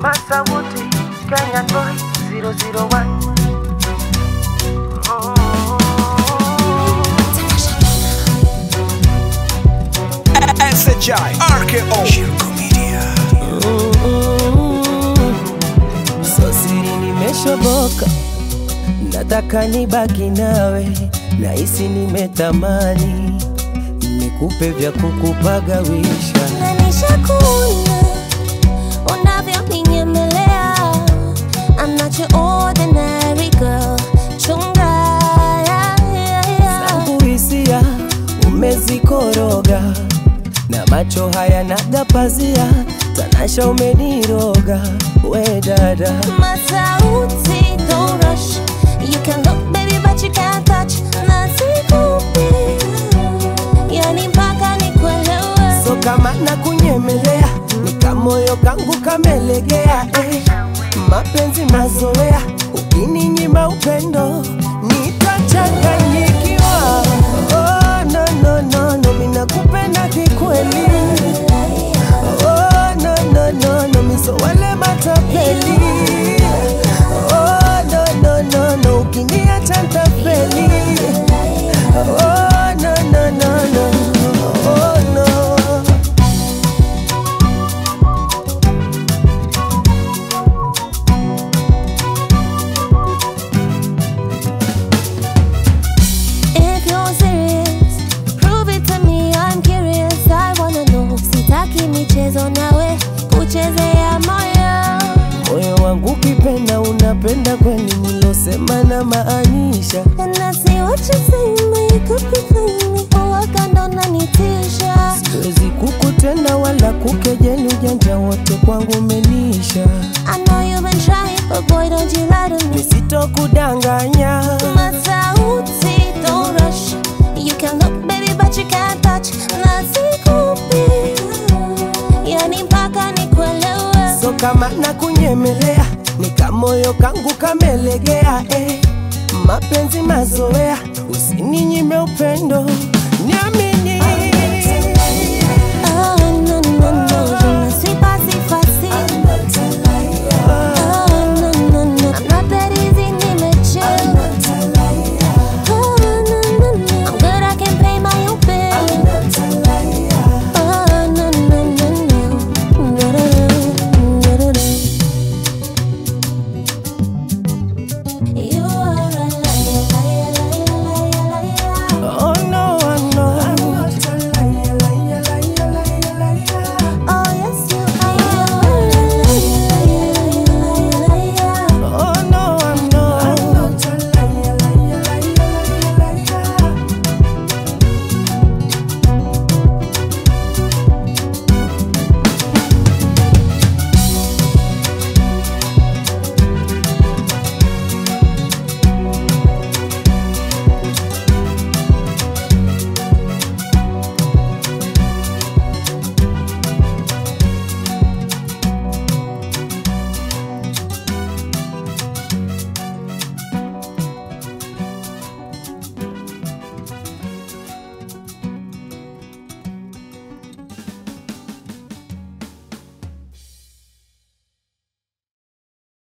Masawuti, Kenyan boy, 001. SHI, RKO, Shirko Media. So siri nimeshoboka, nataka nibaki nawe, nahisi nimetamani nikupe vya kukupagawisha. Na nishakuona unavyonimelea, I'm not your ordinary girl. Chunga zangu hisia umezikoroga, na macho haya nagapazia, tanasha umeniroga, we dada. Masauti, don't rush. You can look baby but you can't touch. Nasikupi, yani mpaka nikuelewe. So kama nakunyemelea, nikamoyo kangu kamelegea, mapenzi mazoea, ukininyima upendo nitachanganyikiwa. Oh no no no no, mina kupenda kikweli. Oh no no no no, miso wale matapeli. Oh no no no no, ukiniacha ntafeli. Oh no no no no, oh no. If you're serious, prove it to me, I'm curious, I wanna know. Sitaki michezo nawe, kuchezea moyo. Moyo wangu kipenda, unapenda kweli, nilosema na maanisha. And I see what you say, but you could be playing me. Uwaga ndo unanitisha. Siwezi kukutenda wala kukejeli, ujanja wote kwangu umenisha. I know you've been trying, but boy don't you lie to me. Nisitokudanganya, Masauti, don't rush. You can look baby but you can't touch. Nasikupi, yani mpaka nikuelewe. so kama nakunyemelea, nikamoyo kangu kamelegea, mapenzi mazoea, usininyime upendo, niamini